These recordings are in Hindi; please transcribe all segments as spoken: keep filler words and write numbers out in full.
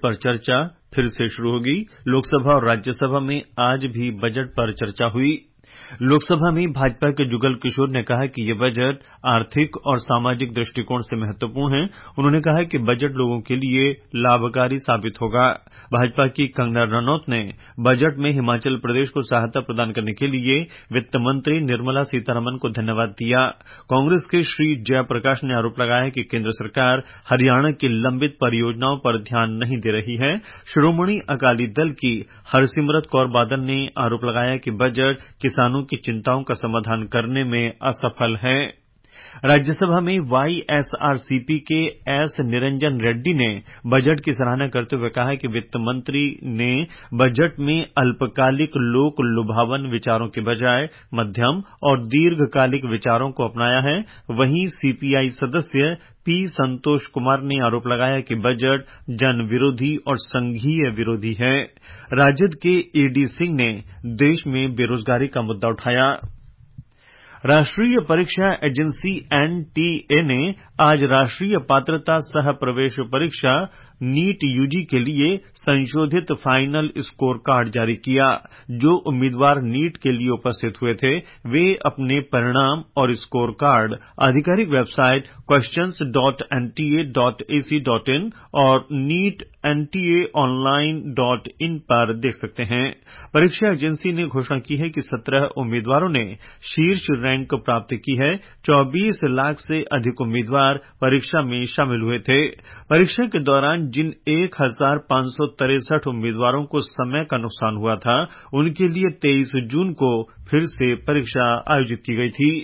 पर चर्चा फिर से शुरू होगी। लोकसभा और राज्यसभा में आज भी बजट पर चर्चा हुई। लोकसभा में भाजपा के जुगल किशोर ने कहा कि ये बजट आर्थिक और सामाजिक दृष्टिकोण से महत्वपूर्ण है। उन्होंने कहा कि बजट लोगों के लिए लाभकारी साबित होगा। भाजपा की कंगना रनौत ने बजट में हिमाचल प्रदेश को सहायता प्रदान करने के लिए वित्त मंत्री निर्मला सीतारमण को धन्यवाद दिया। कांग्रेस के श्री जयप्रकाश ने आरोप लगाया कि केंद्र सरकार हरियाणा की लंबित परियोजनाओं पर ध्यान नहीं दे रही है। श्रोमणी अकाली दल की हरसिमरत कौर बादल ने आरोप लगाया कि बजट किसानों की चिंताओं का समाधान करने में असफल है। राज्यसभा में वाईएसआरसीपी के एस निरंजन रेड्डी ने बजट की सराहना करते हुए कहा कि वित्त मंत्री ने बजट में अल्पकालिक लोक लुभावन विचारों के बजाय मध्यम और दीर्घकालिक विचारों को अपनाया है। वहीं सीपीआई सदस्य पी संतोष कुमार ने आरोप लगाया कि बजट जन विरोधी और संघीय विरोधी है। राजद के एडी सिंह ने देश में बेरोजगारी का मुद्दा उठाया। राष्ट्रीय परीक्षा एजेंसी एनटीए ने आज राष्ट्रीय पात्रता सह प्रवेश परीक्षा नीट यूजी के लिए संशोधित फाइनल स्कोर कार्ड जारी किया। जो उम्मीदवार नीट के लिए उपस्थित हुए थे वे अपने परिणाम और स्कोर कार्ड आधिकारिक website questions dot N T A dot A C dot in और NEET N T A online dot in पर देख सकते हैं। परीक्षा एजेंसी ने घोषणा की है कि सत्रह उम्मीदवारों ने शीर्ष रैंक प्राप्त की है। चौबीस लाख से अधिक उम्मीदवार परीक्षा में शामिल हुए थे। परीक्षा के दौरान जिन एक हजार पांच सौ तिरसठ उम्मीदवारों को समय का नुकसान हुआ था उनके लिए तेईस जून को फिर से परीक्षा आयोजित की गई थी।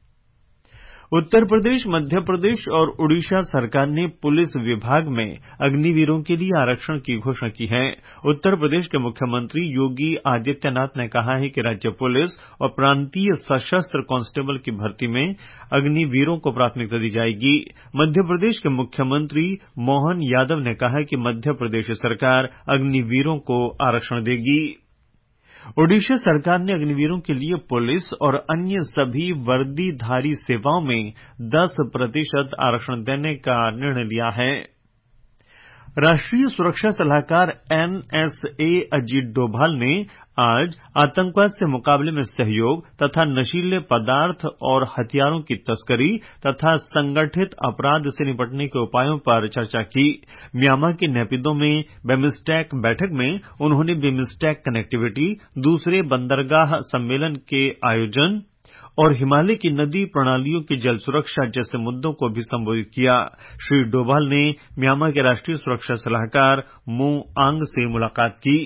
उत्तर प्रदेश, मध्य प्रदेश और ओडिशा सरकार ने पुलिस विभाग में अग्निवीरों के लिए आरक्षण की घोषणा की है। उत्तर प्रदेश के मुख्यमंत्री योगी आदित्यनाथ ने कहा है कि राज्य पुलिस और प्रांतीय सशस्त्र कांस्टेबल की भर्ती में अग्निवीरों को प्राथमिकता दी जाएगी। मध्य प्रदेश के मुख्यमंत्री मोहन यादव ने कहा कि मध्य प्रदेश सरकार अग्निवीरों को आरक्षण देगी। ओडिशा सरकार ने अग्निवीरों के लिए पुलिस और अन्य सभी वर्दीधारी सेवाओं में दस प्रतिशत आरक्षण देने का निर्णय लिया है। राष्ट्रीय सुरक्षा सलाहकार एनएसए अजीत डोभाल ने आज आतंकवाद से मुकाबले में सहयोग तथा नशीले पदार्थ और हथियारों की तस्करी तथा संगठित अपराध से निपटने के उपायों पर चर्चा की। म्यांमार के नेपिदो में बिम्स्टेक बैठक में उन्होंने बिम्स्टेक कनेक्टिविटी, दूसरे बंदरगाह सम्मेलन के आयोजन और हिमालय की नदी प्रणालियों की जल सुरक्षा जैसे मुद्दों को भी संबोधित किया। श्री डोभाल ने म्यांमार के राष्ट्रीय सुरक्षा सलाहकार मो आंग से मुलाकात की।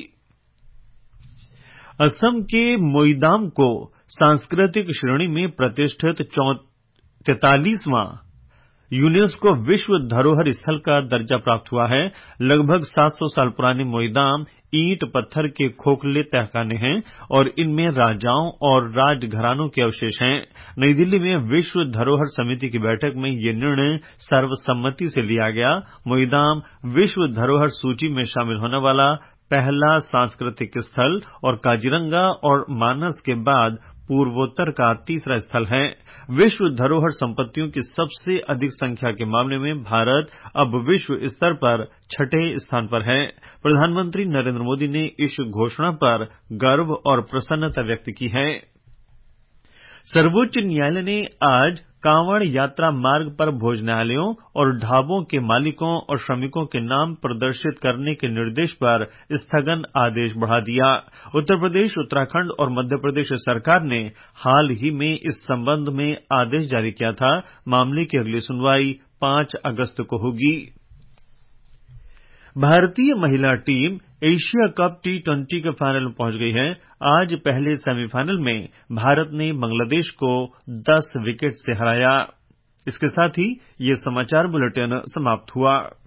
असम के मोईदाम को सांस्कृतिक श्रेणी में प्रतिष्ठित तैंतालीसवां यूनेस्को विश्व धरोहर स्थल का दर्जा प्राप्त हुआ है। लगभग सात सौ साल पुराने मोईदाम ईंट पत्थर के खोखले तहखाने हैं और इनमें राजाओं और राजघरानों के अवशेष हैं। नई दिल्ली में विश्व धरोहर समिति की बैठक में ये निर्णय सर्वसम्मति से लिया गया। मोईदाम विश्व धरोहर सूची में शामिल होने वाला पहला सांस्कृतिक स्थल और काजीरंगा और मानस के बाद पूर्वोत्तर का तीसरा स्थल है। विश्व धरोहर संपत्तियों की सबसे अधिक संख्या के मामले में भारत अब विश्व स्तर पर छठे स्थान पर है। प्रधानमंत्री नरेंद्र मोदी ने इस घोषणा पर गर्व और प्रसन्नता व्यक्त की है। सर्वोच्च न्यायालय ने आज कांवड़ यात्रा मार्ग पर भोजनालयों और ढाबों के मालिकों और श्रमिकों के नाम प्रदर्शित करने के निर्देश पर स्थगन आदेश बढ़ा दिया। उत्तर प्रदेश, उत्तराखंड और मध्य प्रदेश सरकार ने हाल ही में इस संबंध में आदेश जारी किया था। मामले की अगली सुनवाई पांच अगस्त को होगी। भारतीय महिला team Asia cup T twenty के फाइनल में पहुंच गई है। आज पहले सेमीफाइनल में भारत ने बांग्लादेश को दस विकेट से हराया। इसके साथ ही ये समाचार बुलेटिन समाप्त हुआ।